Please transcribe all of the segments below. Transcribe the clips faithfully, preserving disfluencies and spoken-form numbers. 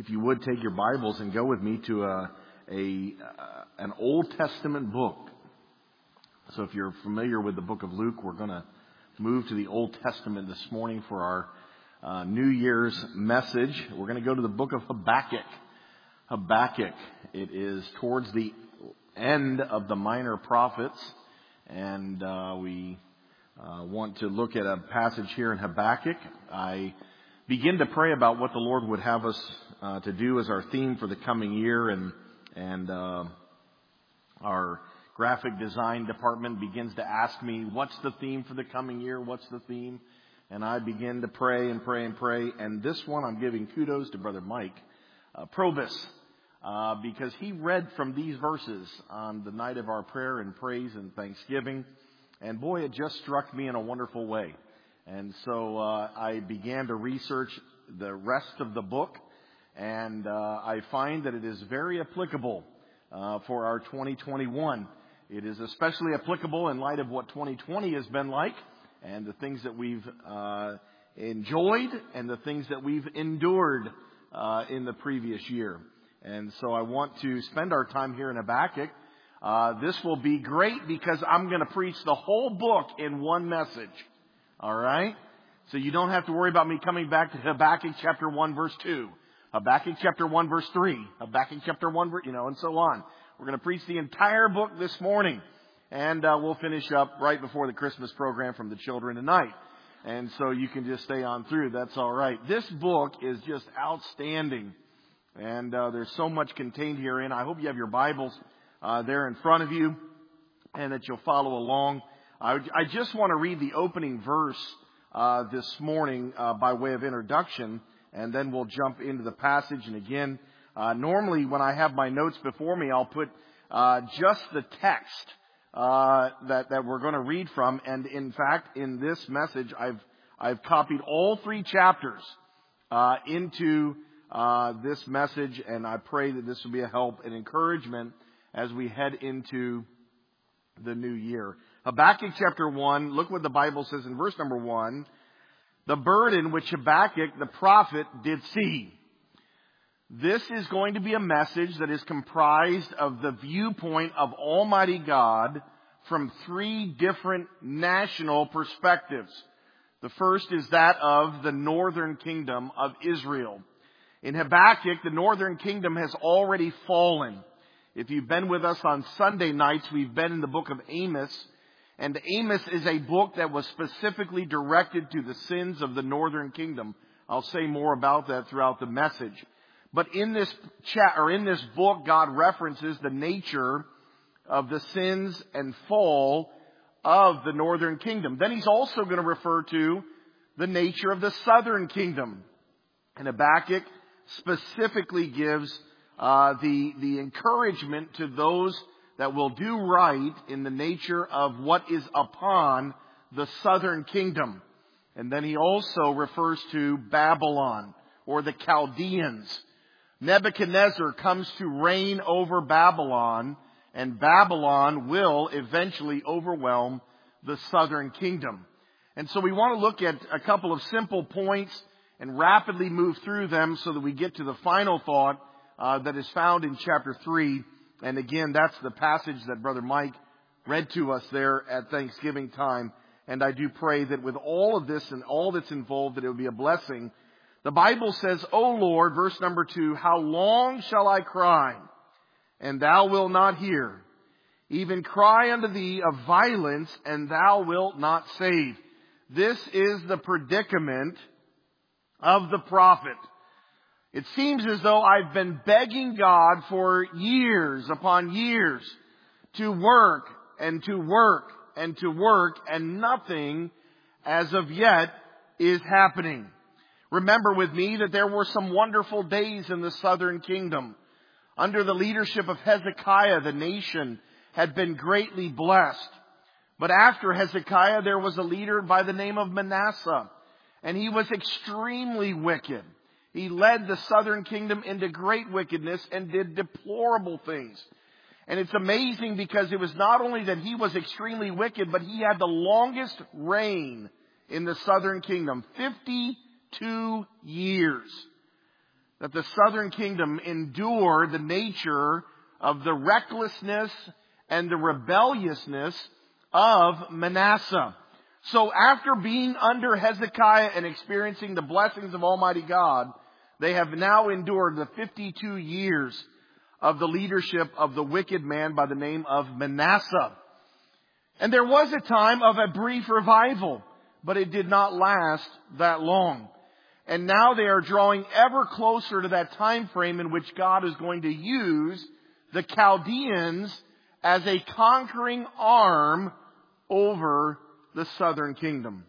if you would take your Bibles and go with me to a, a uh, an Old Testament book. So if you're familiar with the book of Luke, we're going to move to the Old Testament this morning for our uh, New Year's message. We're going to go to the book of Habakkuk. Habakkuk. It is towards the end of the minor prophets, and uh, we uh, want to look at a passage here in Habakkuk. I begin to pray about what the Lord would have us uh, to do as our theme for the coming year, and and uh, our graphic design department begins to ask me, what's the theme for the coming year? What's the theme? And I begin to pray and pray and pray. And this one I'm giving kudos to Brother Mike uh, Probus, uh, because he read from these verses on the night of our prayer and praise and thanksgiving. And boy, it just struck me in a wonderful way. And so uh, I began to research the rest of the book, and uh, I find that it is very applicable uh, for our twenty twenty-one. It is especially applicable in light of what twenty twenty has been like, and the things that we've uh, enjoyed and the things that we've endured uh, in the previous year. And so I want to spend our time here in Habakkuk. Uh, this will be great because I'm going to preach the whole book in one message. All right? So you don't have to worry about me coming back to Habakkuk chapter one, verse two. Habakkuk chapter one, verse three. Habakkuk chapter one, you know, and so on. We're going to preach the entire book this morning. And uh, we'll finish up right before the Christmas program from the children tonight. And so you can just stay on through. That's all right. This book is just outstanding. And uh, there's so much contained herein. I hope you have your Bibles uh, there in front of you and that you'll follow along. I, I just want to read the opening verse uh, this morning uh, by way of introduction, and then we'll jump into the passage. And again, uh, normally when I have my notes before me, I'll put uh, just the text uh, that that we're going to read from. And in fact, in this message, I've I've copied all three chapters uh, into uh, this message, and I pray that this will be a help and encouragement as we head into the new year. Habakkuk chapter one, look what the Bible says in verse number one. The burden which Habakkuk the prophet did see. This is going to be a message that is comprised of the viewpoint of Almighty God from three different national perspectives. The first is that of the northern kingdom of Israel. In Habakkuk, the northern kingdom has already fallen. If you've been with us on Sunday nights, we've been in the book of Amos. And Amos is a book that was specifically directed to the sins of the northern kingdom. I'll say more about that throughout the message. But in this chat, or in this book, God references the nature of the sins and fall of the northern kingdom. Then he's also going to refer to the nature of the southern kingdom. And Habakkuk specifically gives uh, the, the encouragement to those that will do right in the nature of what is upon the southern kingdom. And then he also refers to Babylon, or the Chaldeans. Nebuchadnezzar comes to reign over Babylon, and Babylon will eventually overwhelm the southern kingdom. And so we want to look at a couple of simple points and rapidly move through them so that we get to the final thought uh, that is found in chapter three. And again, that's the passage that Brother Mike read to us there at Thanksgiving time. And I do pray that with all of this and all that's involved, that it will be a blessing. The Bible says, O Lord, verse number two, how long shall I cry, and thou wilt not hear? Even cry unto thee of violence, and thou wilt not save. This is the predicament of the prophet. It seems as though I've been begging God for years upon years to work and to work and to work, and nothing as of yet is happening. Remember with me that there were some wonderful days in the southern kingdom. Under the leadership of Hezekiah, the nation had been greatly blessed. But after Hezekiah, there was a leader by the name of Manasseh, and he was extremely wicked. He led the southern kingdom into great wickedness and did deplorable things. And it's amazing because it was not only that he was extremely wicked, but he had the longest reign in the southern kingdom, fifty-two years. that the southern kingdom endured the nature of the recklessness and the rebelliousness of Manasseh. So after being under Hezekiah and experiencing the blessings of Almighty God, they have now endured the fifty-two years of the leadership of the wicked man by the name of Manasseh. And there was a time of a brief revival, but it did not last that long. And now they are drawing ever closer to that time frame in which God is going to use the Chaldeans as a conquering arm over the southern kingdom.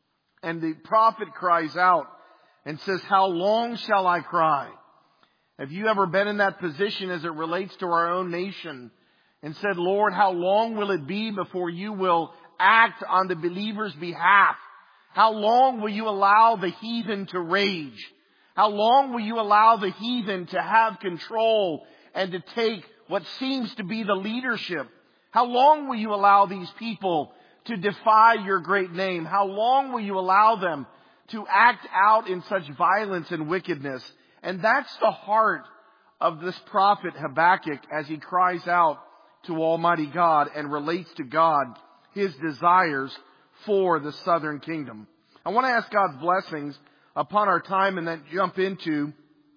And the prophet cries out and says, "How long shall I cry?" Have you ever been in that position as it relates to our own nation and said, "Lord, how long will it be before you will act on the believer's behalf? How long will you allow the heathen to rage? How long will you allow the heathen to have control and to take what seems to be the leadership? How long will you allow these people to defy your great name? How long will you allow them to act out in such violence and wickedness?" And that's the heart of this prophet Habakkuk as he cries out to Almighty God and relates to God his desires for the southern kingdom. I want to ask God's blessings upon our time and then jump into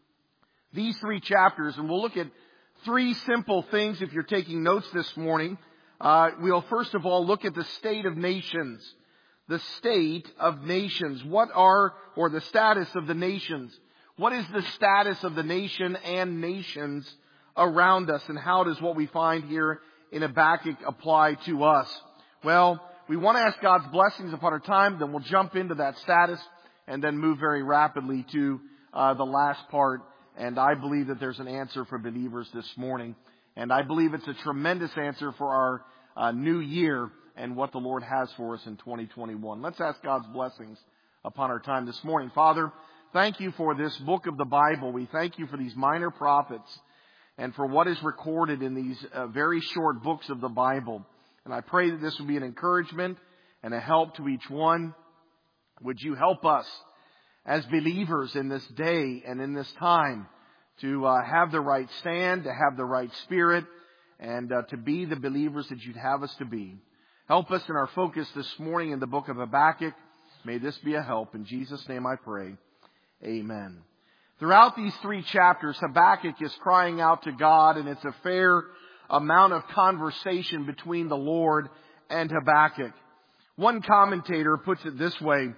these three chapters. And we'll look at three simple things if you're taking notes this morning. Uh, we'll first of all look at the state of nations. The state of nations. What are, or the status of the nations? What is the status of the nation and nations around us? And how does what we find here in Habakkuk apply to us? Well, we want to ask God's blessings upon our time. Then we'll jump into that status and then move very rapidly to uh, the last part. And I believe that there's an answer for believers this morning. And I believe it's a tremendous answer for our uh, new year and what the Lord has for us in twenty twenty-one. Let's ask God's blessings upon our time this morning. Father, thank you for this book of the Bible. We thank you for these minor prophets and for what is recorded in these uh, very short books of the Bible. And I pray that this will be an encouragement and a help to each one. Would you help us as believers in this day and in this time to uh, have the right stand, to have the right spirit, and uh, to be the believers that you'd have us to be. Help us in our focus this morning in the book of Habakkuk. May this be a help. In Jesus' name I pray. Amen. Throughout these three chapters, Habakkuk is crying out to God, and it's a fair amount of conversation between the Lord and Habakkuk. One commentator puts it this way: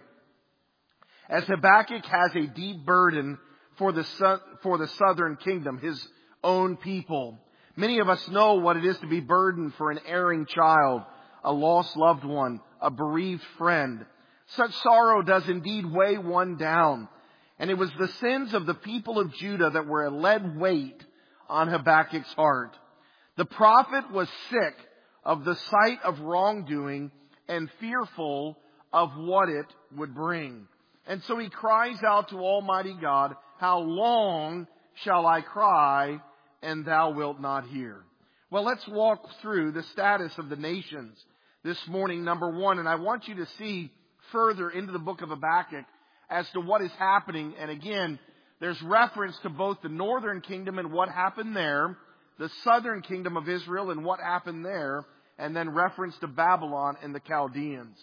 as Habakkuk has a deep burden for the for the southern kingdom, his own people. Many of us know what it is to be burdened for an erring child, a lost loved one, a bereaved friend. Such sorrow does indeed weigh one down. And it was the sins of the people of Judah that were a lead weight on Habakkuk's heart. The prophet was sick of the sight of wrongdoing and fearful of what it would bring. And so he cries out to Almighty God, "How long shall I cry, and thou wilt not hear?" Well, let's walk through the status of the nations this morning, number one. And I want you to see further into the book of Habakkuk as to what is happening. And again, there's reference to both the northern kingdom and what happened there, the southern kingdom of Israel and what happened there, and then reference to Babylon and the Chaldeans.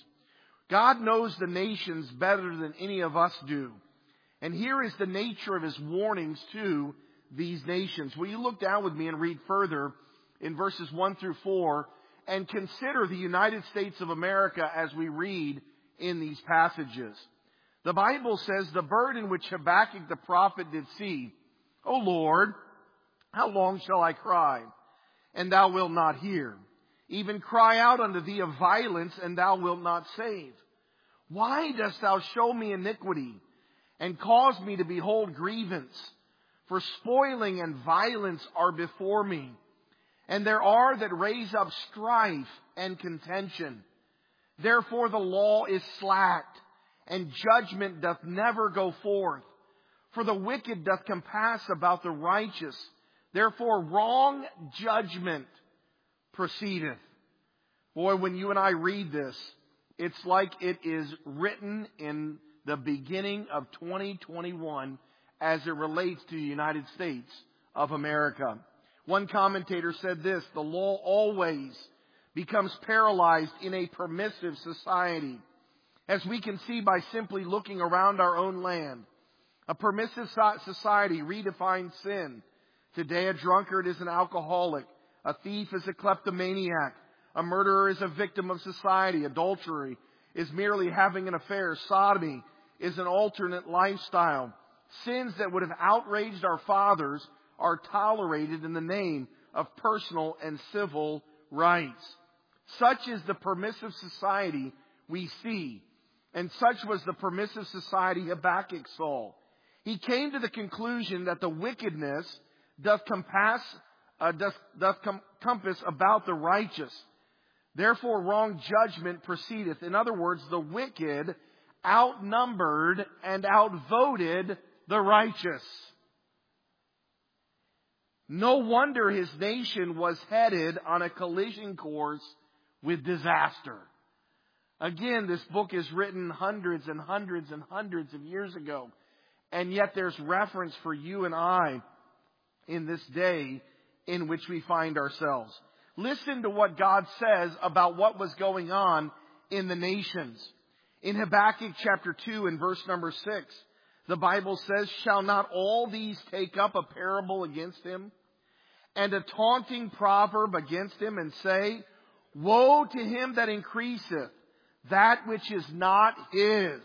God knows the nations better than any of us do. And here is the nature of his warnings to these nations. Will you look down with me and read further in verses one through four and consider the United States of America as we read in these passages. The Bible says, "The burden which Habakkuk the prophet did see, O Lord, how long shall I cry, and thou wilt not hear? Even cry out unto thee of violence, and thou wilt not save. Why dost thou show me iniquity, and cause me to behold grievance? For spoiling and violence are before me, and there are that raise up strife and contention. Therefore the law is slacked, and judgment doth never go forth. For the wicked doth compass about the righteous. Therefore wrong judgment proceedeth." Boy, when you and I read this, it's like it is written in the beginning of twenty twenty-one as it relates to the United States of America. One commentator said this: the law always becomes paralyzed in a permissive society. As we can see by simply looking around our own land, a permissive society redefines sin. Today, a drunkard is an alcoholic. A thief is a kleptomaniac. A murderer is a victim of society. Adultery is merely having an affair. Sodomy is an alternate lifestyle. Sins that would have outraged our fathers are tolerated in the name of personal and civil rights. Such is the permissive society we see. And such was the permissive society Habakkuk saw. He came to the conclusion that the wickedness doth compass, uh, doth, doth com- compass about the righteous. Therefore wrong judgment proceedeth. In other words, the wicked outnumbered and outvoted the righteous. No wonder his nation was headed on a collision course with disaster. Again, this book is written hundreds and hundreds and hundreds of years ago. And yet there's reference for you and I in this day in which we find ourselves. Listen to what God says about what was going on in the nations. In Habakkuk chapter two and verse number six, the Bible says, "Shall not all these take up a parable against him, and a taunting proverb against him, and say, Woe to him that increaseth that which is not his.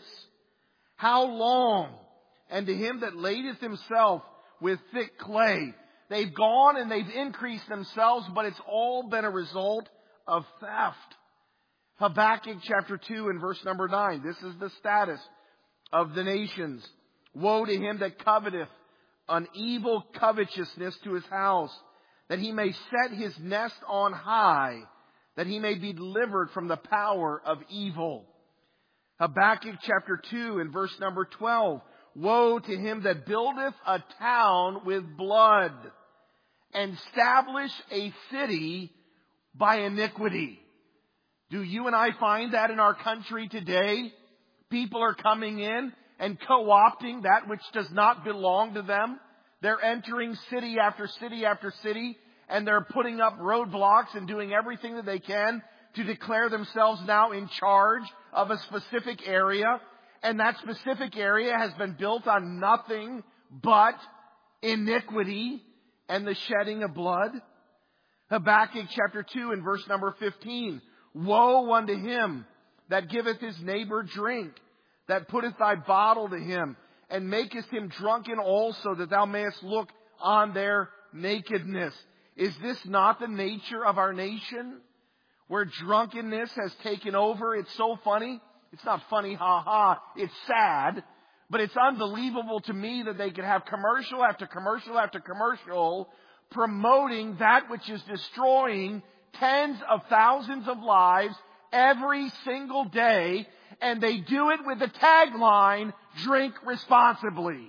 How long? And to him that ladeth himself with thick clay." They've gone and they've increased themselves, but it's all been a result of theft. Habakkuk chapter two and verse number nine. This is the status of the nations. "Woe to him that coveteth an evil covetousness to his house, that he may set his nest on high, that he may be delivered from the power of evil." Habakkuk chapter two and verse number twelve. "Woe to him that buildeth a town with blood, and establish a city by iniquity." Do you and I find that in our country today? People are coming in and co-opting that which does not belong to them. They're entering city after city after city, and they're putting up roadblocks and doing everything that they can to declare themselves now in charge of a specific area. And that specific area has been built on nothing but iniquity and the shedding of blood. Habakkuk chapter two and verse number fifteen. "Woe unto him that giveth his neighbor drink, that putteth thy bottle to him, and makest him drunken also, that thou mayest look on their nakedness." Is this not the nature of our nation, where drunkenness has taken over? It's so funny. It's not funny, ha ha. It's sad. But it's unbelievable to me that they could have commercial after commercial after commercial promoting that which is destroying tens of thousands of lives every single day. And they do it with the tagline, "Drink responsibly."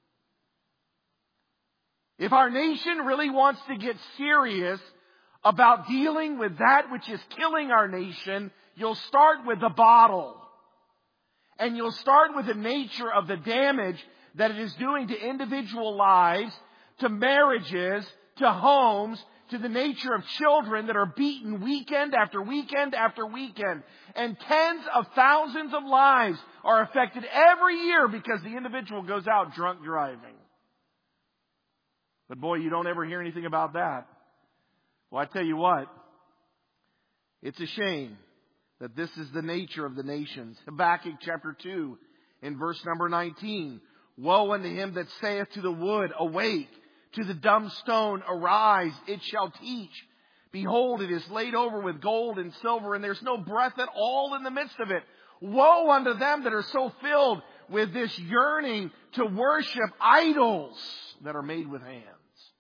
If our nation really wants to get serious about dealing with that which is killing our nation, you'll start with the bottle. And you'll start with the nature of the damage that it is doing to individual lives, to marriages, to homes, to the nature of children that are beaten weekend after weekend after weekend. And tens of thousands of lives are affected every year because the individual goes out drunk driving. But boy, you don't ever hear anything about that. Well, I tell you what, it's a shame that this is the nature of the nations. Habakkuk chapter two in verse number nineteen. "Woe unto him that saith to the wood, Awake, to the dumb stone, Arise, it shall teach. Behold, it is laid over with gold and silver, and there's no breath at all in the midst of it. Woe unto them that are so filled with this yearning to worship idols that are made with hands."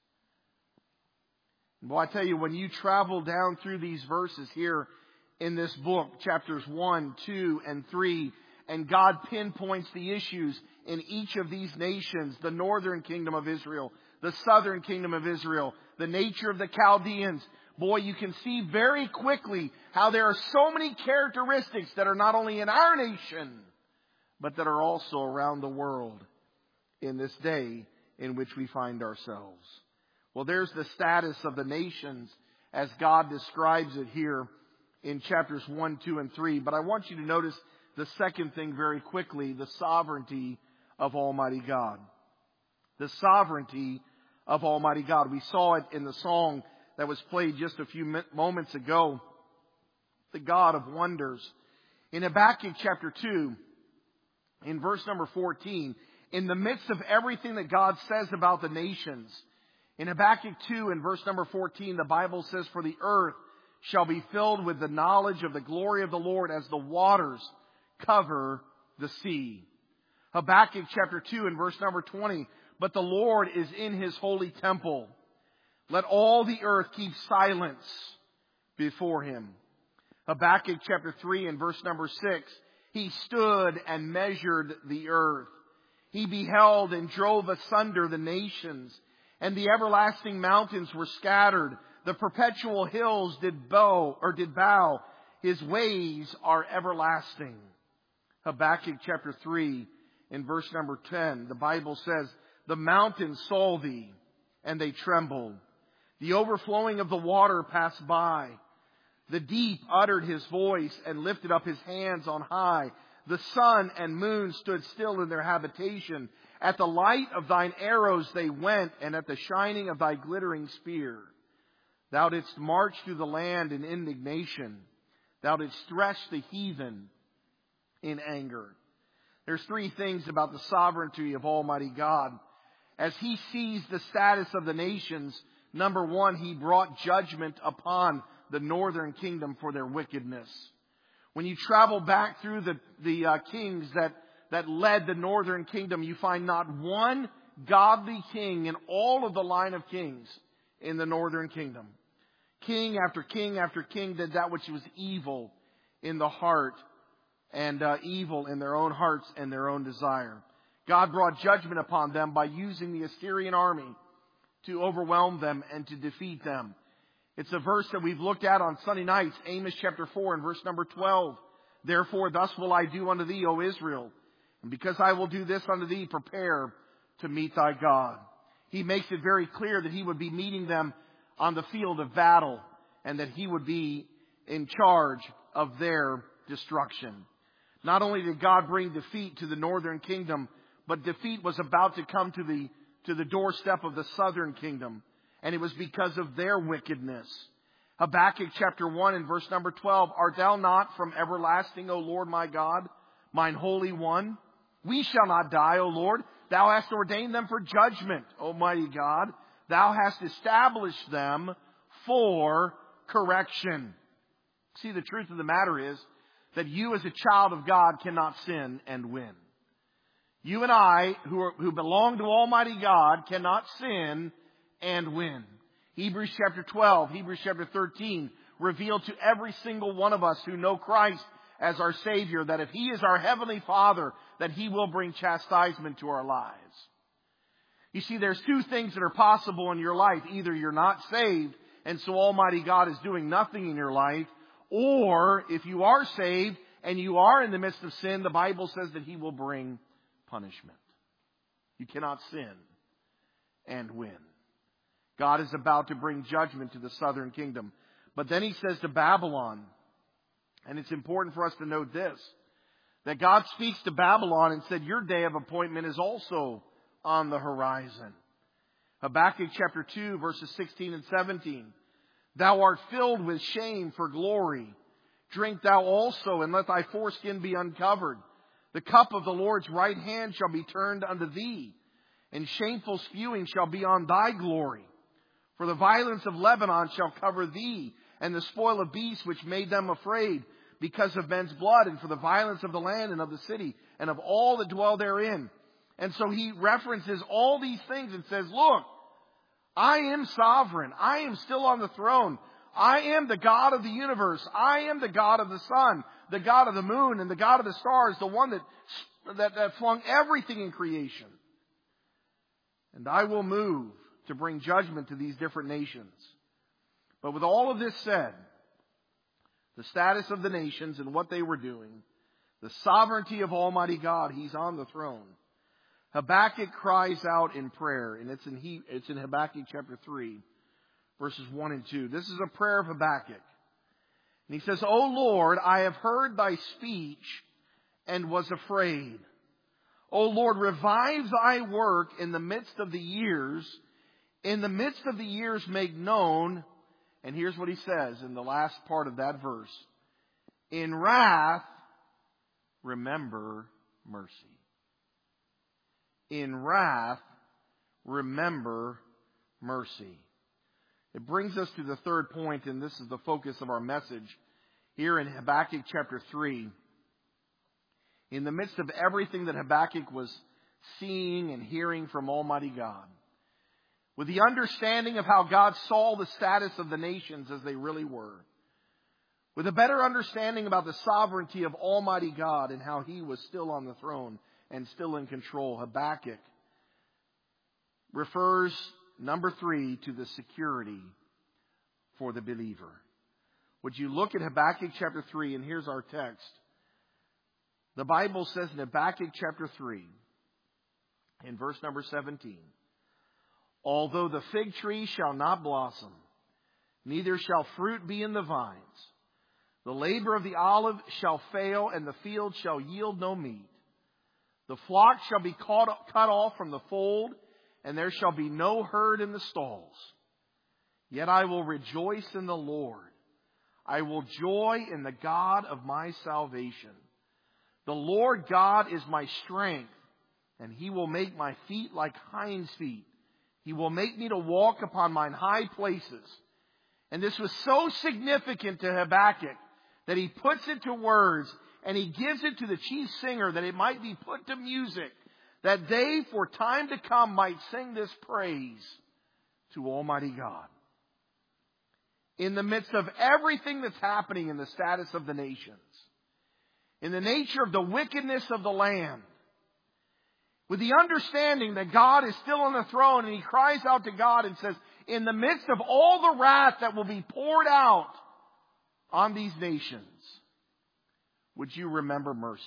Well, I tell you, when you travel down through these verses here in this book, chapters one, two, and three, and God pinpoints the issues in each of these nations, the northern kingdom of Israel, the southern kingdom of Israel, the nature of the Chaldeans. Boy, you can see very quickly how there are so many characteristics that are not only in our nation, but that are also around the world. in this day in which we find ourselves. Well, there's the status of the nations as God describes it here in chapters one, two, and three. But I want you to notice the second thing very quickly, the sovereignty of Almighty God. The sovereignty of Almighty God. We saw it in the song that was played just a few moments ago. The God of wonders. In Habakkuk chapter two, in verse number fourteen, in the midst of everything that God says about the nations, in Habakkuk two and verse number fourteen, the Bible says, "For the earth shall be filled with the knowledge of the glory of the Lord as the waters cover the sea." Habakkuk chapter two and verse number twenty, "But the Lord is in His holy temple. Let all the earth keep silence before Him." Habakkuk chapter three and verse number six, "He stood and measured the earth. He beheld and drove asunder the nations, and the everlasting mountains were scattered. The perpetual hills did bow or did bow. His ways are everlasting." Habakkuk chapter three in verse number ten, the Bible says, "The mountains saw thee, and they trembled. The overflowing of the water passed by. The deep uttered his voice and lifted up his hands on high. The sun and moon stood still in their habitation. At the light of thine arrows they went, and at the shining of thy glittering spear. Thou didst march through the land in indignation. Thou didst thresh the heathen in anger." There's three things about the sovereignty of Almighty God. As He sees the status of the nations, number one, He brought judgment upon the northern kingdom for their wickedness. When you travel back through the, the uh, kings that, that led the northern kingdom, you find not one godly king in all of the line of kings in the northern kingdom. King after king after king did that which was evil in the heart and uh, evil in their own hearts and their own desire. God brought judgment upon them by using the Assyrian army to overwhelm them and to defeat them. It's a verse that we've looked at on Sunday nights, Amos chapter four and verse number twelve. "Therefore thus will I do unto thee, O Israel. And because I will do this unto thee, prepare to meet thy God." He makes it very clear that He would be meeting them on the field of battle and that He would be in charge of their destruction. Not only did God bring defeat to the northern kingdom, but defeat was about to come to the, to the doorstep of the southern kingdom. And it was because of their wickedness. Habakkuk chapter one and verse number twelve, "Art thou not from everlasting, O Lord my God, mine Holy One? We shall not die, O Lord. Thou hast ordained them for judgment, Almighty God. Thou hast established them for correction." See, the truth of the matter is that you as a child of God cannot sin and win. You and I, who, are, who belong to Almighty God, cannot sin and win. Hebrews chapter twelve, Hebrews chapter thirteen reveal to every single one of us who know Christ as our Savior that if He is our Heavenly Father, that He will bring chastisement to our lives. You see, there's two things that are possible in your life. Either you're not saved, and so Almighty God is doing nothing in your life, or if you are saved and you are in the midst of sin, the Bible says that He will bring punishment. You cannot sin and win. God is about to bring judgment to the southern kingdom. But then He says to Babylon, and it's important for us to note this, that God speaks to Babylon and said, "Your day of appointment is also on the horizon." Habakkuk chapter two, verses sixteen and seventeen. "Thou art filled with shame for glory. Drink thou also, and let thy foreskin be uncovered. The cup of the Lord's right hand shall be turned unto thee, and shameful spewing shall be on thy glory. For the violence of Lebanon shall cover thee, and the spoil of beasts which made them afraid, because of men's blood, and for the violence of the land and of the city, and of all that dwell therein." And so he references all these things and says, look, I am sovereign. I am still on the throne. I am the God of the universe. I am the God of the sun, the God of the moon, and the God of the stars, the one that, that, that flung everything in creation. And I will move to bring judgment to these different nations. But with all of this said, the status of the nations and what they were doing, the sovereignty of Almighty God, He's on the throne. Habakkuk cries out in prayer, and it's in he, it's in Habakkuk chapter three, verses one and two. This is a prayer of Habakkuk. And he says, O Lord, I have heard thy speech and was afraid. O Lord, revive thy work in the midst of the years. In the midst of the years make known. And here's what he says in the last part of that verse. In wrath, remember mercy. In wrath, remember mercy. It brings us to the third point, and this is the focus of our message here in Habakkuk chapter three. In the midst of everything that Habakkuk was seeing and hearing from Almighty God, with the understanding of how God saw the status of the nations as they really were, with a better understanding about the sovereignty of Almighty God and how He was still on the throne and still in control, Habakkuk refers, number three, to the security for the believer. Would you look at Habakkuk chapter three, and here's our text. The Bible says in Habakkuk chapter three, in verse number seventeen, although the fig tree shall not blossom, neither shall fruit be in the vines, the labor of the olive shall fail, and the field shall yield no meat. The flock shall be cut off from the fold, and there shall be no herd in the stalls. Yet I will rejoice in the Lord. I will joy in the God of my salvation. The Lord God is my strength, and He will make my feet like hinds' feet. He will make me to walk upon mine high places. And this was so significant to Habakkuk that he puts it to words, and he gives it to the chief singer that it might be put to music, that they for time to come might sing this praise to Almighty God. In the midst of everything that's happening in the status of the nations, in the nature of the wickedness of the land, with the understanding that God is still on the throne, and he cries out to God and says, in the midst of all the wrath that will be poured out on these nations, would you remember mercy?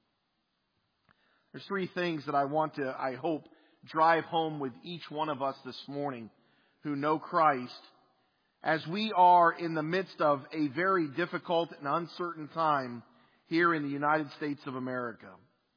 There's three things that I want to, I hope, drive home with each one of us this morning who know Christ, as we are in the midst of a very difficult and uncertain time here in the United States of America.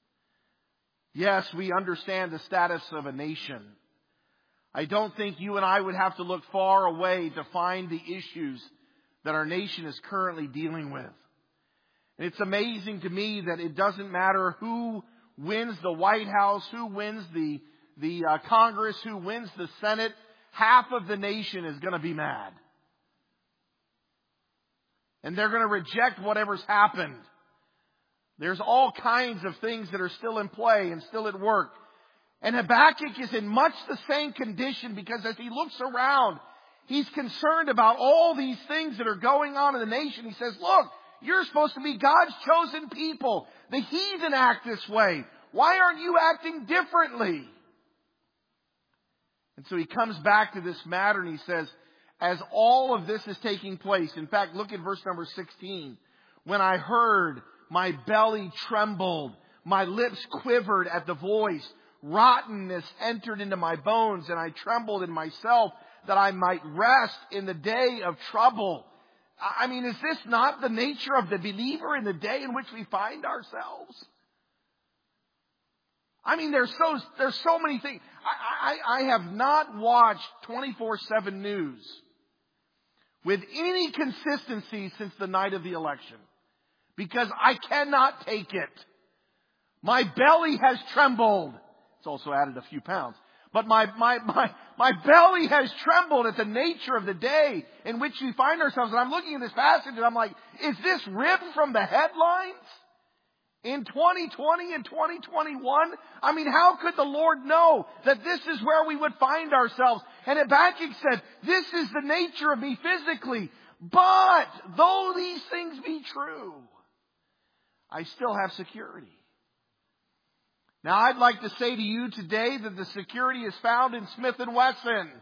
Yes, we understand the status of a nation. I don't think you and I would have to look far away to find the issues that our nation is currently dealing with. And it's amazing to me that it doesn't matter who wins the White House, who wins the, the uh, Congress, who wins the Senate, half of the nation is going to be mad. And they're going to reject whatever's happened. There's all kinds of things that are still in play and still at work. And Habakkuk is in much the same condition, because as he looks around, he's concerned about all these things that are going on in the nation. He says, look, you're supposed to be God's chosen people. The heathen act this way. Why aren't you acting differently? And so he comes back to this matter and he says, as all of this is taking place, in fact, look at verse number sixteen. When I heard, my belly trembled, my lips quivered at the voice. Rottenness entered into my bones, and I trembled in myself that I might rest in the day of trouble. I mean, is this not the nature of the believer in the day in which we find ourselves? I mean, there's so, there's so many things. I, I, I have not watched twenty-four seven news with any consistency since the night of the election, because I cannot take it. My belly has trembled. It's also added a few pounds. But my, my, my, my belly has trembled at the nature of the day in which we find ourselves. And I'm looking at this passage and I'm like, is this ripped from the headlines? In twenty twenty and twenty twenty-one? I mean, how could the Lord know that this is where we would find ourselves? And Habakkuk said, this is the nature of me physically. But though these things be true, I still have security. Now, I'd like to say to you today that the security is found in Smith and Wesson.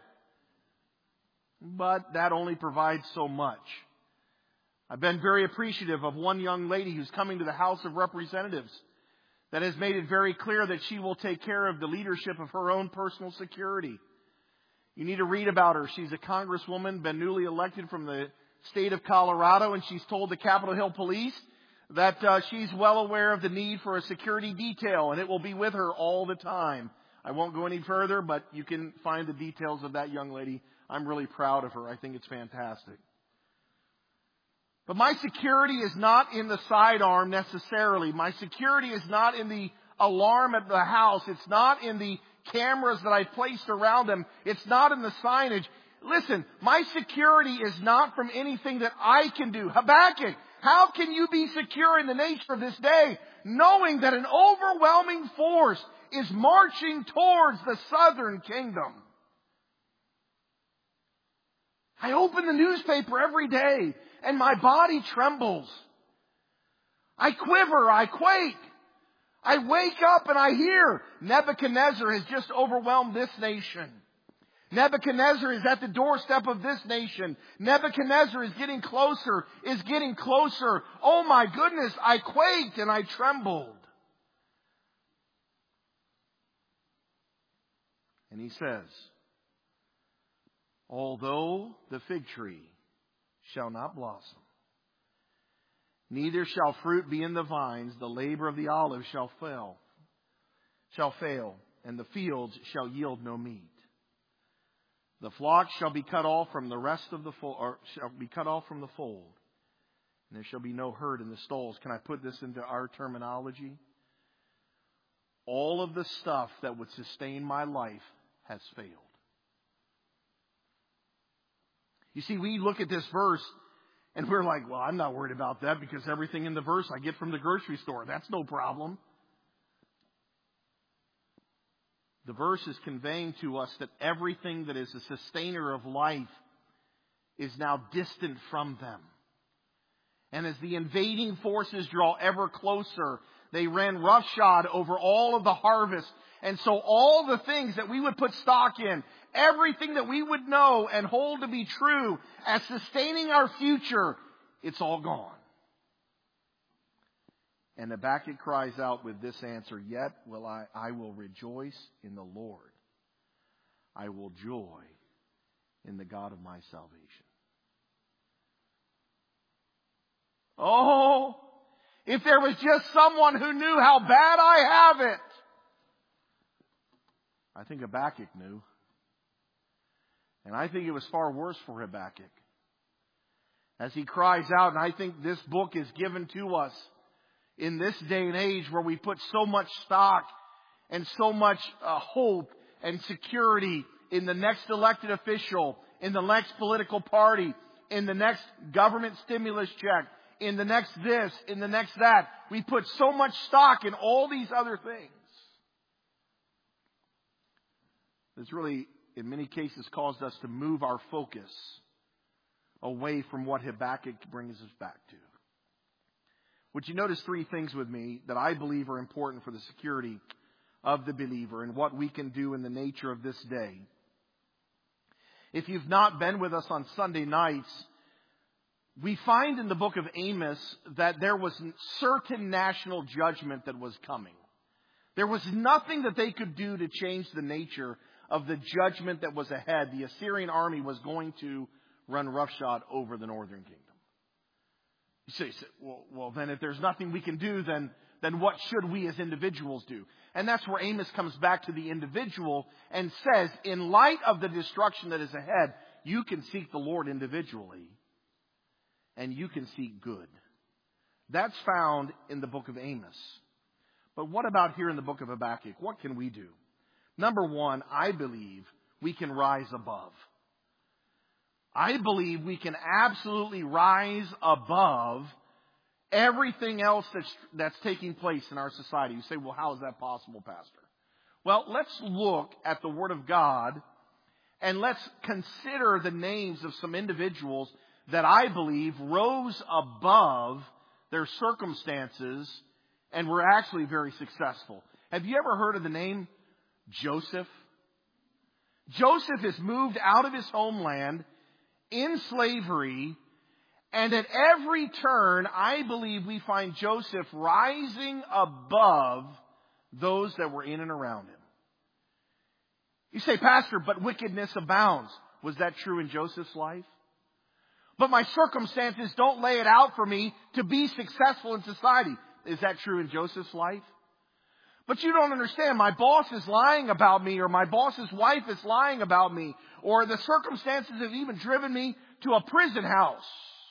But that only provides so much. I've been very appreciative of one young lady who's coming to the House of Representatives that has made it very clear that she will take care of the leadership of her own personal security. You need to read about her. She's a congresswoman, been newly elected from the state of Colorado, and she's told the Capitol Hill Police that uh, she's well aware of the need for a security detail, and it will be with her all the time. I won't go any further, but you can find the details of that young lady. I'm really proud of her. I think it's fantastic. But my security is not in the sidearm necessarily. My security is not in the alarm at the house. It's not in the cameras that I've placed around them. It's not in the signage. Listen, my security is not from anything that I can do. Habakkuk, how can you be secure in the nature of this day, knowing that an overwhelming force is marching towards the southern kingdom? I open the newspaper every day, and my body trembles. I quiver, I quake. I wake up and I hear Nebuchadnezzar has just overwhelmed this nation. Nebuchadnezzar is at the doorstep of this nation. Nebuchadnezzar is getting closer, is getting closer. Oh my goodness, I quaked and I trembled. And he says, although the fig tree shall not blossom, neither shall fruit be in the vines, the labor of the olive shall fail, shall fail, and the fields shall yield no meat. The flock shall be cut off from the rest of the fold, or shall be cut off from the fold, and there shall be no herd in the stalls. Can I put this into our terminology? All of the stuff that would sustain my life has failed. You see, we look at this verse and we're like, well, I'm not worried about that because everything in the verse I get from the grocery store. That's no problem. The verse is conveying to us that everything that is a sustainer of life is now distant from them. And as the invading forces draw ever closer, they ran roughshod over all of the harvest. And so all the things that we would put stock in, everything that we would know and hold to be true as sustaining our future, it's all gone. And Habakkuk cries out with this answer, yet will I, I will rejoice in the Lord. I will joy in the God of my salvation. Oh, if there was just someone who knew how bad I have it. I think Habakkuk knew. And I think it was far worse for Habakkuk. As he cries out, and I think this book is given to us in this day and age where we put so much stock and so much uh, hope and security in the next elected official, in the next political party, in the next government stimulus check, in the next this, in the next that. We put so much stock in all these other things. It's really, in many cases, caused us to move our focus away from what Habakkuk brings us back to. Would you notice three things with me that I believe are important for the security of the believer and what we can do in the nature of this day? If you've not been with us on Sunday nights, we find in the book of Amos that there was certain national judgment that was coming. There was nothing that they could do to change the nature of the judgment that was ahead. The Assyrian army was going to run roughshod over the northern kingdom. You say, well, well, then if there's nothing we can do, then, then what should we as individuals do? And that's where Amos comes back to the individual and says, in light of the destruction that is ahead, you can seek the Lord individually and you can seek good. That's found in the book of Amos. But what about here in the book of Habakkuk? What can we do? Number one, I believe we can rise above. I believe we can absolutely rise above everything else that's, that's taking place in our society. You say, well, how is that possible, Pastor? Well, let's look at the Word of God and let's consider the names of some individuals that I believe rose above their circumstances and were actually very successful. Have you ever heard of the name Joseph? Joseph is moved out of his homeland in slavery, And at every turn, I believe we find Joseph rising above those that were in and around him. You say, Pastor, but wickedness abounds. Was that true in Joseph's life? But my circumstances don't lay it out for me to be successful in society. Is that true in Joseph's life? But you don't understand. My boss is lying about me, or my boss's wife is lying about me, or the circumstances have even driven me to a prison house.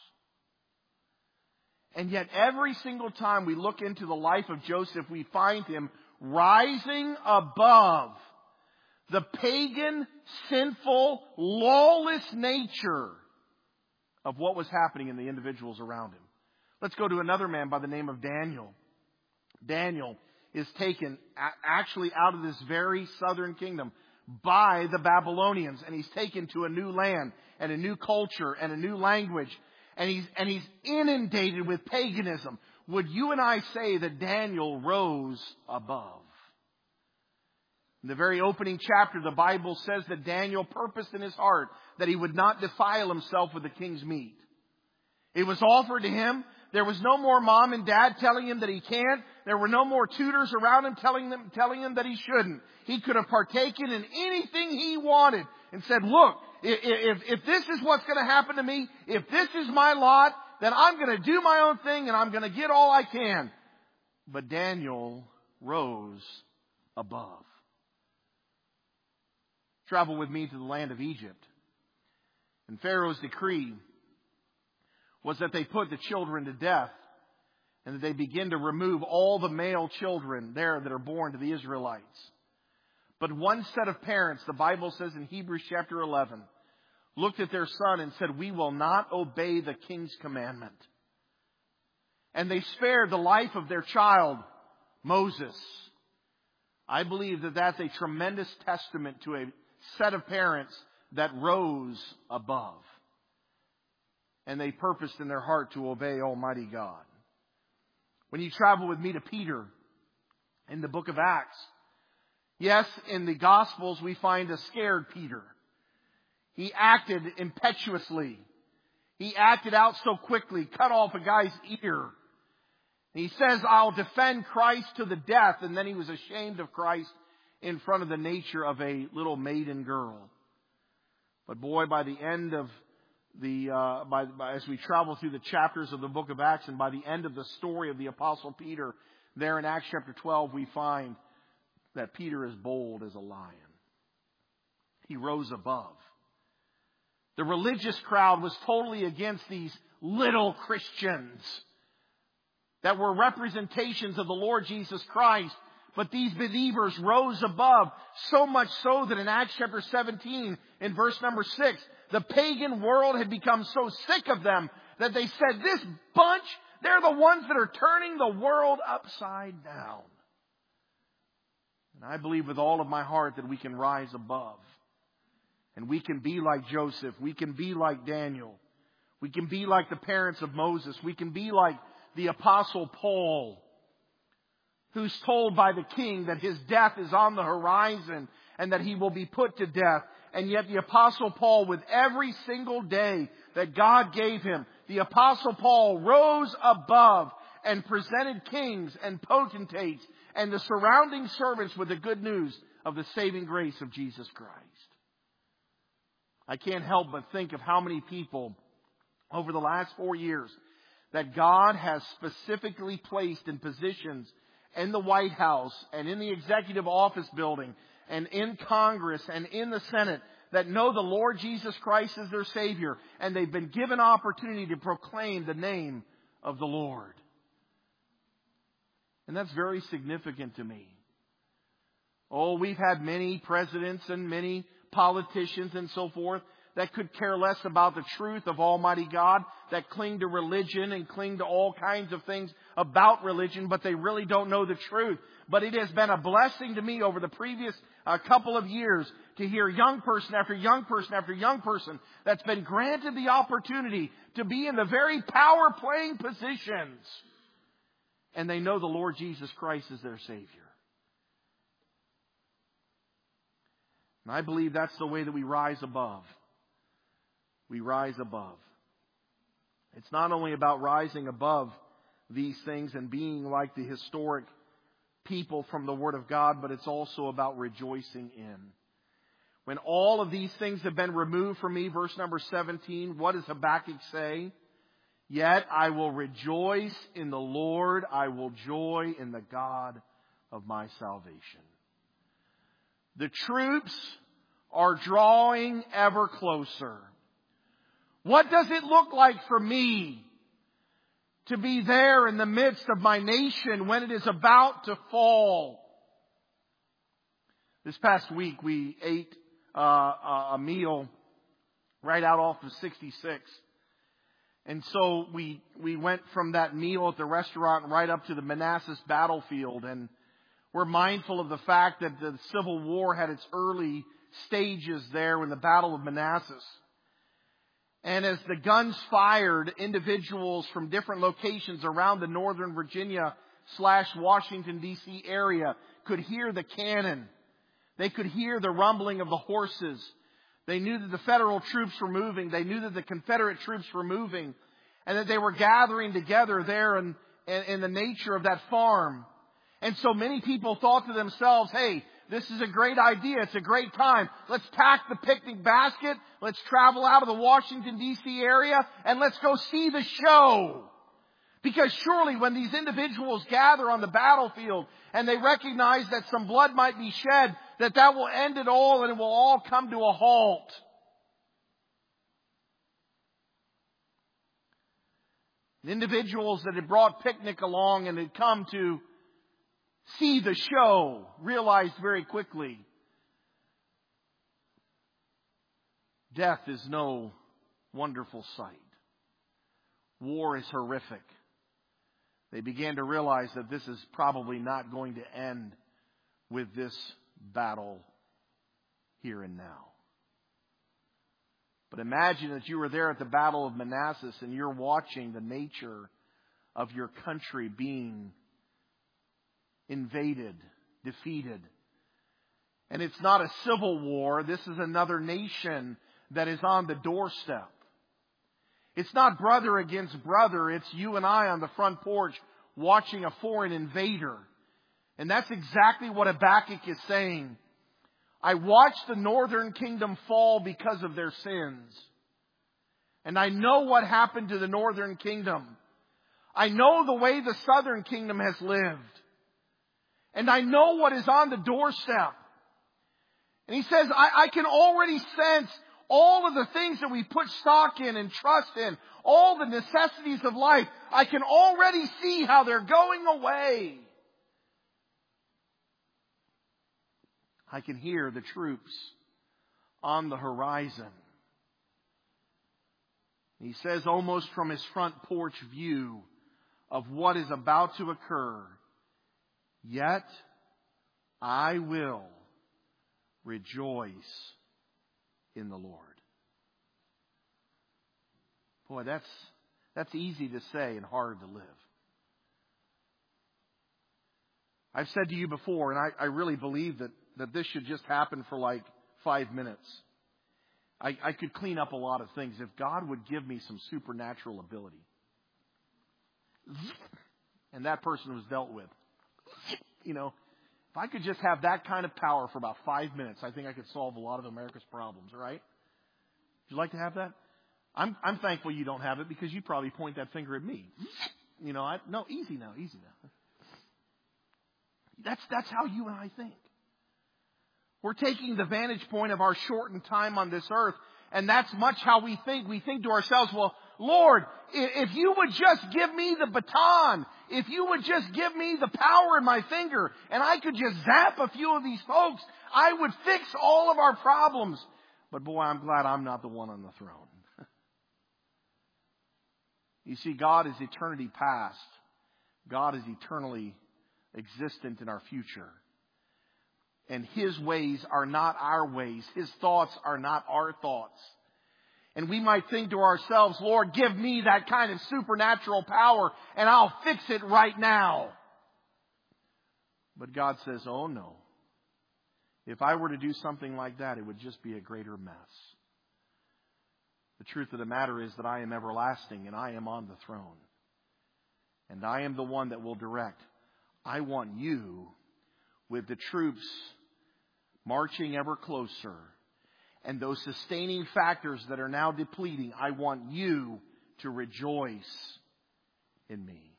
And yet every single time we look into the life of Joseph, we find him rising above the pagan, sinful, lawless nature of what was happening in the individuals around him. Let's go to another man by the name of Daniel. Daniel is taken actually out of this very southern kingdom by the Babylonians, and he's taken to a new land and a new culture and a new language, and he's and he's inundated with paganism. Would you and I say that Daniel rose above? In the very opening chapter, the Bible says that Daniel purposed in his heart that he would not defile himself with the king's meat. It was offered to him. There was no more mom and dad telling him that he can't. There were no more tutors around him telling him, telling him that he shouldn't. He could have partaken in anything he wanted and said, look, if, if this is what's going to happen to me, if this is my lot, then I'm going to do my own thing and I'm going to get all I can. But Daniel rose above. Travel with me to the land of Egypt. And Pharaoh's decree was that they put the children to death and that they begin to remove all the male children there that are born to the Israelites. But one set of parents, the Bible says in Hebrews chapter eleven, looked at their son and said, we will not obey the king's commandment. And they spared the life of their child, Moses. I believe that that's a tremendous testament to a set of parents that rose above. And they purposed in their heart to obey Almighty God. When you travel with me to Peter in the book of Acts, yes, in the Gospels we find a scared Peter. He acted impetuously. He acted out so quickly, cut off a guy's ear. He says, I'll defend Christ to the death. And then he was ashamed of Christ in front of the nature of a little maiden girl. But boy, by the end of the, uh, by, by, as we travel through the chapters of the book of Acts, and by the end of the story of the Apostle Peter, there in Acts chapter twelve, we find that Peter is bold as a lion. He rose above. The religious crowd was totally against these little Christians that were representations of the Lord Jesus Christ. But these believers rose above, so much so that in Acts chapter seventeen, in verse number six, the pagan world had become so sick of them that they said, this bunch, they're the ones that are turning the world upside down. And I believe with all of my heart that we can rise above. And we can be like Joseph. We can be like Daniel. We can be like the parents of Moses. We can be like the Apostle Paul, who's told by the king that his death is on the horizon and that he will be put to death. And yet the Apostle Paul, with every single day that God gave him, the Apostle Paul rose above and presented kings and potentates and the surrounding servants with the good news of the saving grace of Jesus Christ. I can't help but think of how many people over the last four years that God has specifically placed in positions in the White House and in the executive office building and in Congress and in the Senate that know the Lord Jesus Christ as their Savior, and they've been given opportunity to proclaim the name of the Lord. And that's very significant to me. Oh, we've had many presidents and many politicians and so forth that could care less about the truth of Almighty God, that cling to religion and cling to all kinds of things about religion, but they really don't know the truth. But it has been a blessing to me over the previous uh, couple of years to hear young person after young person after young person that's been granted the opportunity to be in the very power-playing positions. And they know the Lord Jesus Christ is their Savior. And I believe that's the way that we rise above. We rise above. It's not only about rising above these things and being like the historic people from the Word of God, but it's also about rejoicing in. When all of these things have been removed from me, verse number seventeen, what does Habakkuk say? Yet I will rejoice in the Lord, I will joy in the God of my salvation. The troops are drawing ever closer. What does it look like for me to be there in the midst of my nation when it is about to fall? This past week we ate uh, a meal right out off of sixty-six. And so we we went from that meal at the restaurant right up to the Manassas battlefield. And we're mindful of the fact that the Civil War had its early stages there in the Battle of Manassas. And as the guns fired, individuals from different locations around the northern Virginia slash Washington, D C area could hear the cannon. They could hear the rumbling of the horses. They knew that the federal troops were moving. They knew that the Confederate troops were moving. And that they were gathering together there in, in, in the nature of that farm. And so many people thought to themselves, hey, this is a great idea. It's a great time. Let's pack the picnic basket. Let's travel out of the Washington, D C area. And let's go see the show. Because surely when these individuals gather on the battlefield and they recognize that some blood might be shed, that that will end it all and it will all come to a halt. The individuals that had brought picnic along and had come to see the show realized very quickly death is no wonderful sight. War is horrific. They began to realize that this is probably not going to end with this battle here and now. But imagine that you were there at the Battle of Manassas and you're watching the nature of your country being invaded, defeated. And it's not a civil war. This is another nation that is on the doorstep. It's not brother against brother. It's you and I on the front porch watching a foreign invader. And that's exactly what Habakkuk is saying. I watched the northern kingdom fall because of their sins. And I know what happened to the northern kingdom. I know the way the southern kingdom has lived. And I know what is on the doorstep. And he says, I, I can already sense all of the things that we put stock in and trust in, all the necessities of life. I can already see how they're going away. I can hear the troops on the horizon. He says almost from his front porch view of what is about to occur, yet I will rejoice in the Lord. Boy, that's that's easy to say and hard to live. I've said to you before, and I, I really believe that, that this should just happen for like five minutes. I, I could clean up a lot of things if God would give me some supernatural ability. And that person was dealt with. You know, if I could just have that kind of power for about five minutes, I think I could solve a lot of America's problems, right? Would you like to have that? I'm I'm thankful you don't have it because you'd probably point that finger at me. You know, I, no, easy now, easy now. That's that's how you and I think. We're taking the vantage point of our shortened time on this earth, and that's much how we think. We think to ourselves, well, Lord, if you would just give me the baton, if you would just give me the power in my finger, and I could just zap a few of these folks, I would fix all of our problems. But boy, I'm glad I'm not the one on the throne. You see, God is eternity past. God is eternally existent in our future. And His ways are not our ways. His thoughts are not our thoughts. And we might think to ourselves, Lord, give me that kind of supernatural power and I'll fix it right now. But God says, oh no. If I were to do something like that, it would just be a greater mess. The truth of the matter is that I am everlasting and I am on the throne. And I am the one that will direct. I want you, with the troops marching ever closer, and those sustaining factors that are now depleting, I want you to rejoice in me.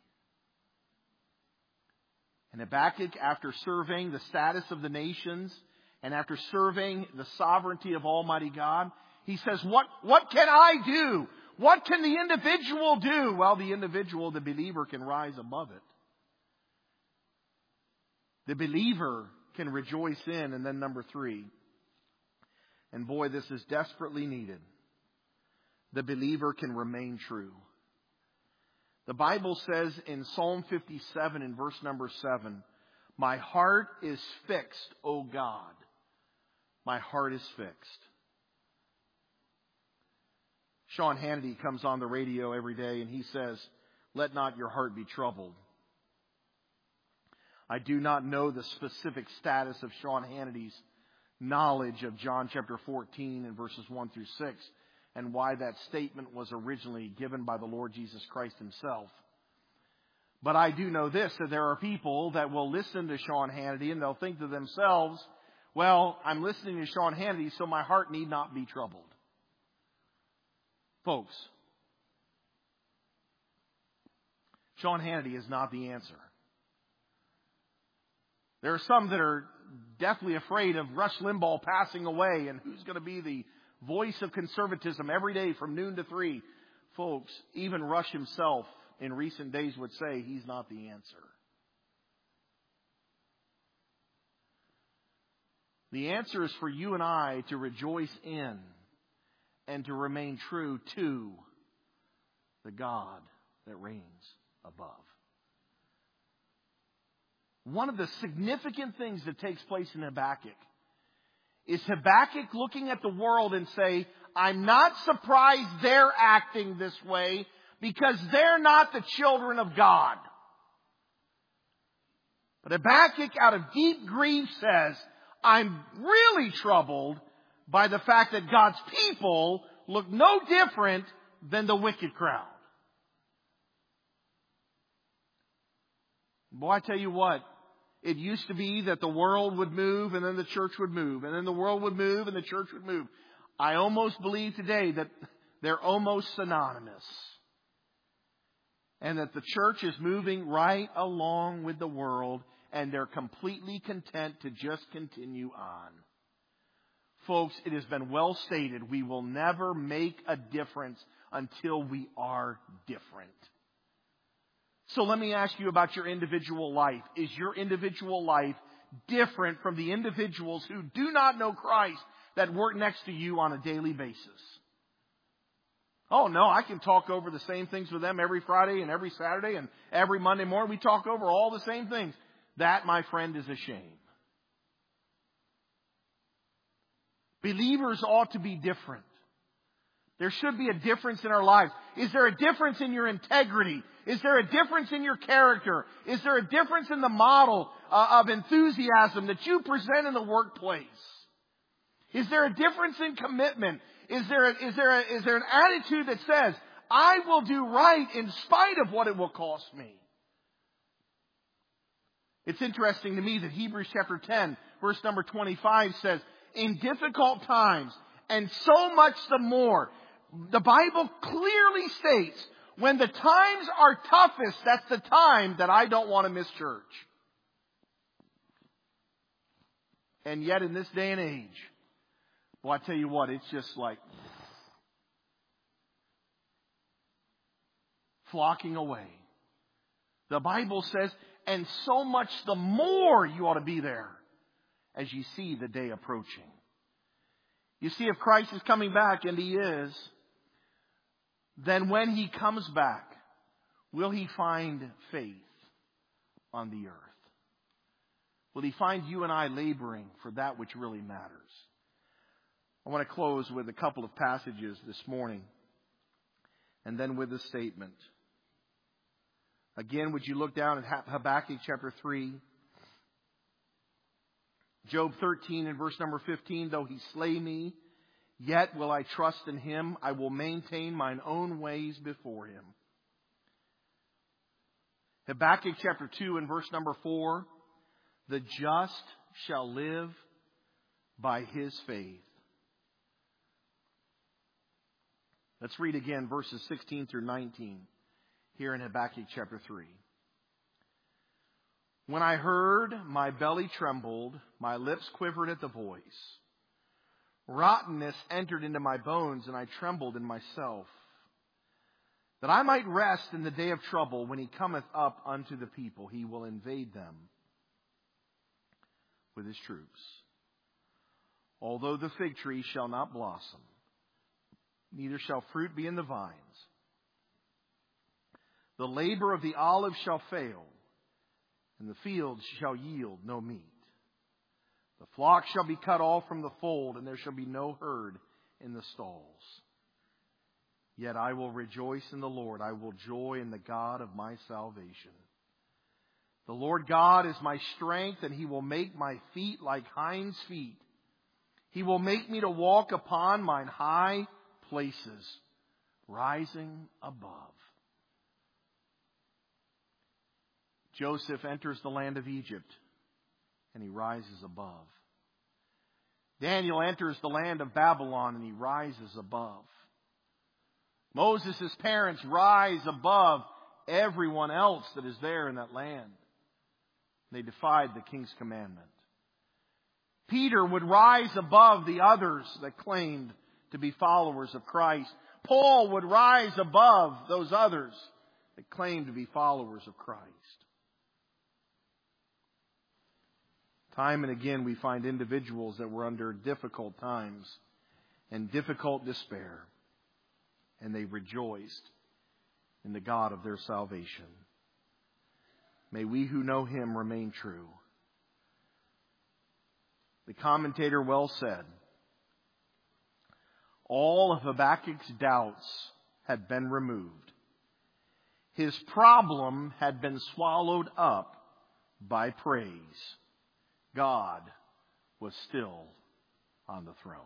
And Habakkuk, after surveying the status of the nations and after surveying the sovereignty of Almighty God, he says, what, what can I do? What can the individual do? Well, the individual, the believer, can rise above it. The believer can rejoice in. And then number three, and boy, this is desperately needed. The believer can remain true. The Bible says in Psalm fifty-seven in verse number seven, my heart is fixed, O God. My heart is fixed. Sean Hannity comes on the radio every day and he says, let not your heart be troubled. I do not know the specific status of Sean Hannity's knowledge of John chapter fourteen and verses one through six and why that statement was originally given by the Lord Jesus Christ himself. But I do know this, that there are people that will listen to Sean Hannity and they'll think to themselves, well, I'm listening to Sean Hannity, so my heart need not be troubled. Folks, Sean Hannity is not the answer. There are some that are deathly afraid of Rush Limbaugh passing away and who's going to be the voice of conservatism every day from noon to three. Folks, even Rush himself in recent days would say he's not the answer. The answer is for you and I to rejoice in and to remain true to the God that reigns above. One of the significant things that takes place in Habakkuk is Habakkuk looking at the world and say, I'm not surprised they're acting this way because they're not the children of God. But Habakkuk, out of deep grief, says, I'm really troubled by the fact that God's people look no different than the wicked crowd. Boy, I tell you what, it used to be that the world would move and then the church would move, and then the world would move and the church would move. I almost believe today that they're almost synonymous. And that the church is moving right along with the world and they're completely content to just continue on. Folks, it has been well stated, we will never make a difference until we are different. So let me ask you about your individual life. Is your individual life different from the individuals who do not know Christ that work next to you on a daily basis? Oh no, I can talk over the same things with them every Friday and every Saturday and every Monday morning. We talk over all the same things. That, my friend, is a shame. Believers ought to be different. There should be a difference in our lives. Is there a difference in your integrity? Is there a difference in your character? Is there a difference in the model uh, of enthusiasm that you present in the workplace? Is there a difference in commitment? Is there a, is there a, is there an attitude that says, I will do right in spite of what it will cost me? It's interesting to me that Hebrews chapter ten, verse number twenty-five says, in difficult times, and so much the more, the Bible clearly states, when the times are toughest, that's the time that I don't want to miss church. And yet in this day and age, well, I tell you what, it's just like flocking away. The Bible says, and so much the more you ought to be there as you see the day approaching. You see, if Christ is coming back, and He is, then when He comes back, will He find faith on the earth? Will He find you and I laboring for that which really matters? I want to close with a couple of passages this morning, and then with a statement. Again, would you look down at Habakkuk chapter three? Job thirteen and verse number fifteen, though He slay me, Yet will I trust in Him. I will maintain mine own ways before Him. Habakkuk chapter two and verse number four. The just shall live by his faith. Let's read again verses sixteen through nineteen here in Habakkuk chapter three. When I heard, my belly trembled, my lips quivered at the voice. Rottenness entered into my bones, and I trembled in myself, that I might rest in the day of trouble. When He cometh up unto the people, He will invade them with His troops. Although the fig tree shall not blossom, neither shall fruit be in the vines, the labor of the olive shall fail, and the fields shall yield no meat. The flock shall be cut off from the fold, and there shall be no herd in the stalls. Yet I will rejoice in the Lord. I will joy in the God of my salvation. The Lord God is my strength, and He will make my feet like hinds' feet. He will make me to walk upon mine high places, rising above. Joseph enters the land of Egypt, and he rises above. Daniel enters the land of Babylon, and he rises above. Moses' parents rise above everyone else that is there in that land. They defied the king's commandment. Peter would rise above the others that claimed to be followers of Christ. Paul would rise above those others that claimed to be followers of Christ. Time and again we find individuals that were under difficult times and difficult despair, and they rejoiced in the God of their salvation. May we who know Him remain true. The commentator well said, all of Habakkuk's doubts had been removed. His problem had been swallowed up by praise. God was still on the throne.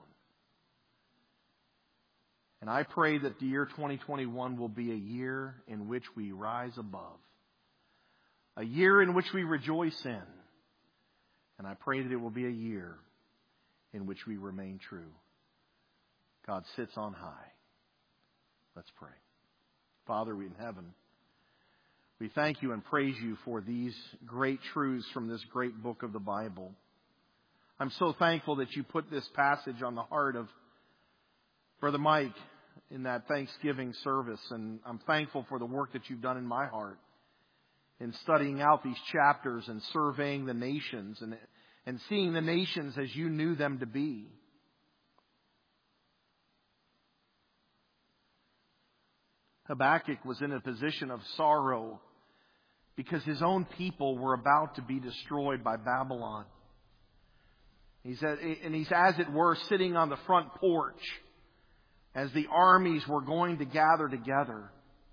And I pray that the year twenty twenty-one will be a year in which we rise above. A year in which we rejoice in. And I pray that it will be a year in which we remain true. God sits on high. Let's pray. Father, we in heaven, we thank You and praise You for these great truths from this great book of the Bible. I'm so thankful that You put this passage on the heart of Brother Mike in that Thanksgiving service. And I'm thankful for the work that You've done in my heart in studying out these chapters and surveying the nations and, and seeing the nations as You knew them to be. Habakkuk was in a position of sorrow because his own people were about to be destroyed by Babylon. He's at, and he's, as it were, sitting on the front porch as the armies were going to gather together.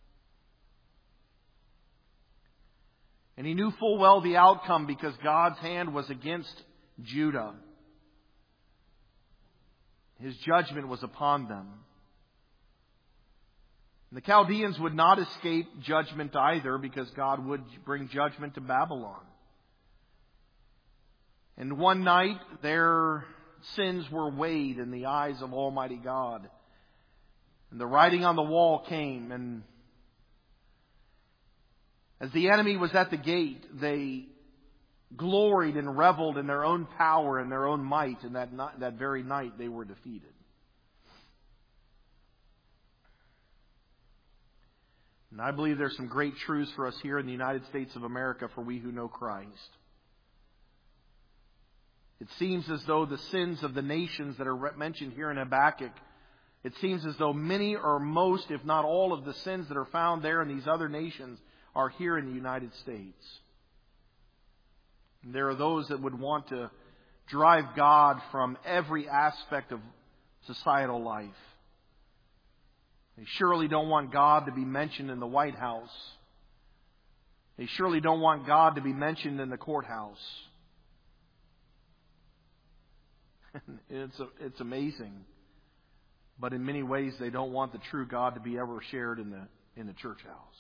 And he knew full well the outcome because God's hand was against Judah. His judgment was upon them. And the Chaldeans would not escape judgment either because God would bring judgment to Babylon. And one night their sins were weighed in the eyes of Almighty God. And the writing on the wall came, and as the enemy was at the gate, they gloried and reveled in their own power and their own might, and that, night, that very night they were defeated. And I believe there's some great truths for us here in the United States of America for we who know Christ. It seems as though the sins of the nations that are mentioned here in Habakkuk, it seems as though many or most, if not all, of the sins that are found there in these other nations are here in the United States. And there are those that would want to drive God from every aspect of societal life. They surely don't want God to be mentioned in the White House. They surely don't want God to be mentioned in the courthouse. it's, a, it's amazing But in many ways, they don't want the true God to be ever shared in the, in the church house.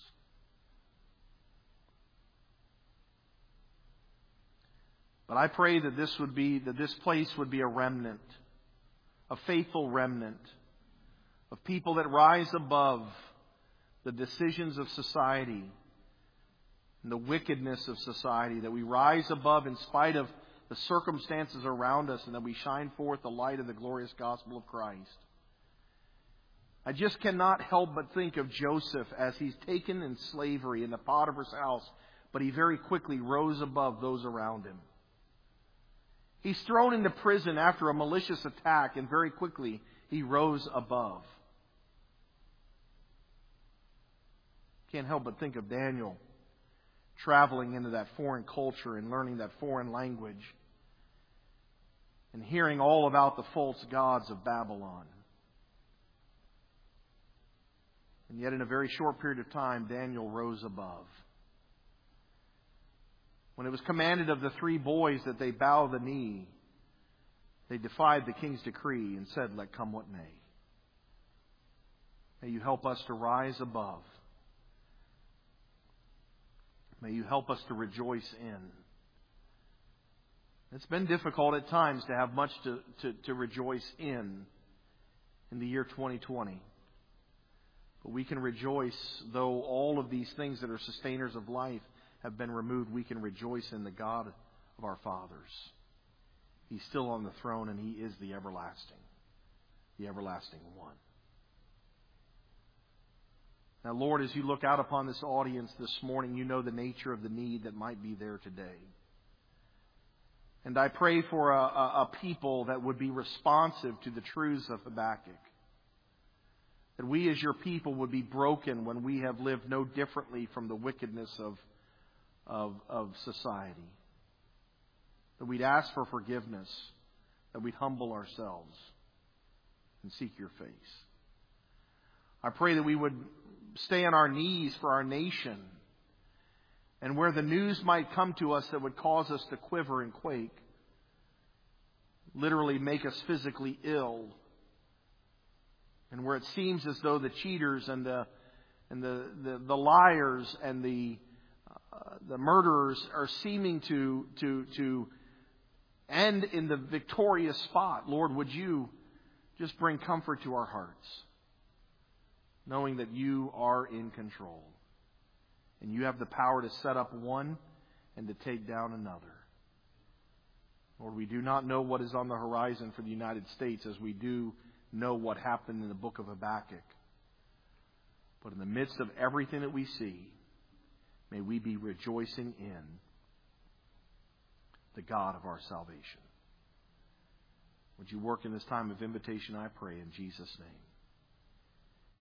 But I pray that this would be, that this place would be a remnant, a faithful remnant of people that rise above the decisions of society and the wickedness of society, that we rise above in spite of the circumstances around us, and that we shine forth the light of the glorious gospel of Christ. I just cannot help but think of Joseph as he's taken in slavery in the Potiphar's house, but he very quickly rose above those around him. He's thrown into prison after a malicious attack, and very quickly he rose above. Can't help but think of Daniel traveling into that foreign culture and learning that foreign language and hearing all about the false gods of Babylon. And yet in a very short period of time, Daniel rose above. When it was commanded of the three boys that they bow the knee, they defied the king's decree and said, "Let come what may." May you help us to rise above. May you help us to rejoice in. It's been difficult at times to have much to, to, to rejoice in in the year twenty twenty. But we can rejoice, though all of these things that are sustainers of life have been removed, we can rejoice in the God of our fathers. He's still on the throne, and He is the everlasting, the everlasting one. Now, Lord, as you look out upon this audience this morning, you know the nature of the need that might be there today. And I pray for a, a, a people that would be responsive to the truths of Habakkuk. That we as your people would be broken when we have lived no differently from the wickedness of, of, of society. That we'd ask for forgiveness. That we'd humble ourselves and seek your face. I pray that we would stay on our knees for our nation. And where the news might come to us that would cause us to quiver and quake, literally make us physically ill, and where it seems as though the cheaters and the and the, the, the liars and the uh, the murderers are seeming to to to end in the victorious spot, Lord, would you just bring comfort to our hearts, knowing that you are in control. And you have the power to set up one and to take down another. Lord, we do not know what is on the horizon for the United States as we do know what happened in the book of Habakkuk. But in the midst of everything that we see, may we be rejoicing in the God of our salvation. Would you work in this time of invitation, I pray, in Jesus' name.